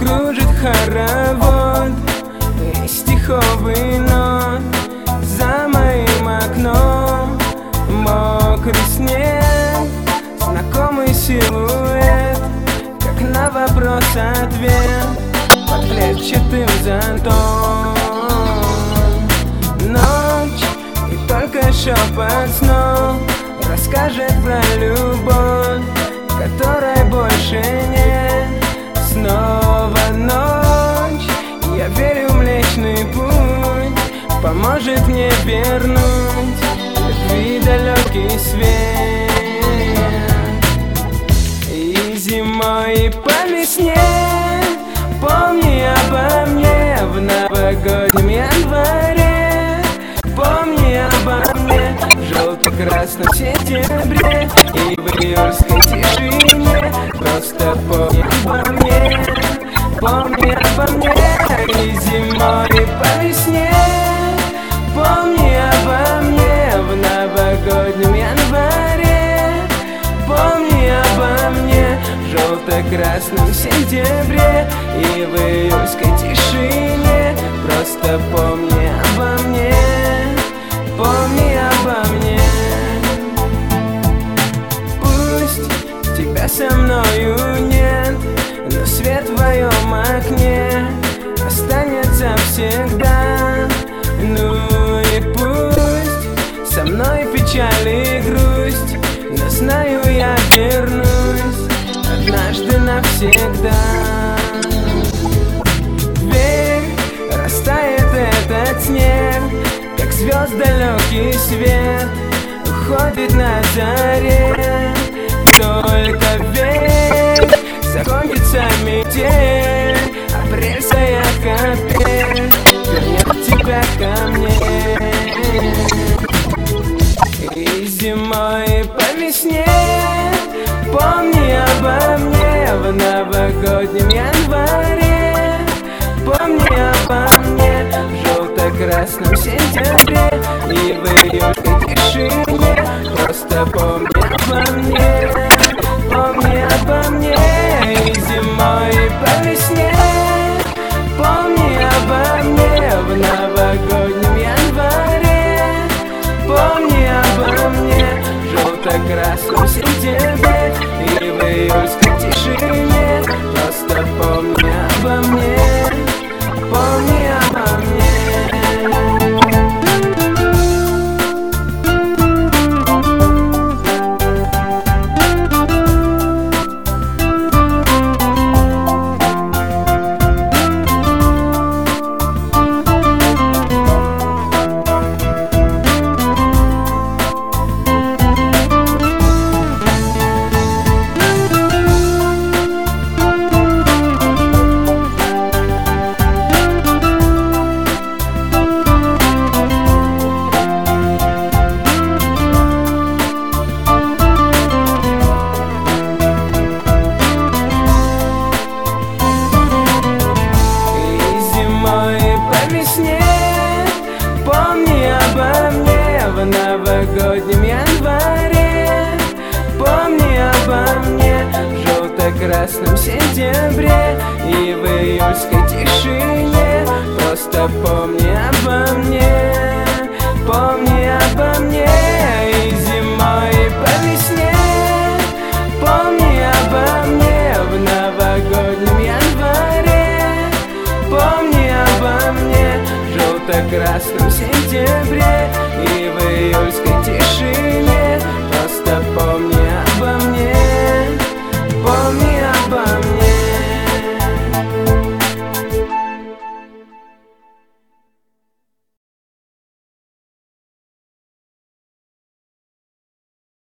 кружит хоровод из стиховый нот. За моим окном мокрый снег, знакомый силуэт, как на вопрос ответ под клетчатым зонтом. Ночь, и только шепот снов расскажет про любовь, которой больше нет. Снова ночь, я верю, Млечный Путь поможет мне вернуть любви далекий свет. И зимой, и по весне помни обо мне в новогоднем январе. Помни обо мне в желто-красном сентябре и в июльской тишине. Просто помни обо мне, помни обо мне. И зимой, и по весне помни обо мне в новогоднем январе. Помни обо мне в желто-красном сентябре и в июльской тишине. Просто помни обо мне, помни обо мне. Пусть тебя со мною нет, но свет в твоем окне останется всегда. Ну и пусть со мной печаль и грусть, но знаю, я вернусь однажды навсегда. Верь, растает этот снег, как звезд далекий свет уходит на заре. Только верь, закончится метель, апрельская капель вернет тебя ко мне. И зимой, и по весне помни обо мне в новогоднем январе. Помни обо мне в желто-красном сентябре и в июльской тишине. Просто помни обо мне, помни обо мне. И зимой, и по весне помни обо мне в новогоднем январе. Помни обо мне в желто-красном сентябре и в июльской тишине. Просто помни обо мне, помни обо мне. Помни обо мне в новогоднем январе. Помни обо мне в желто-красном сентябре и в июльской тишине. Просто помни обо мне, помни обо мне. И зимой, и по весне помни обо мне в новогоднем январе. Помни обо мне в желто-красном сентябре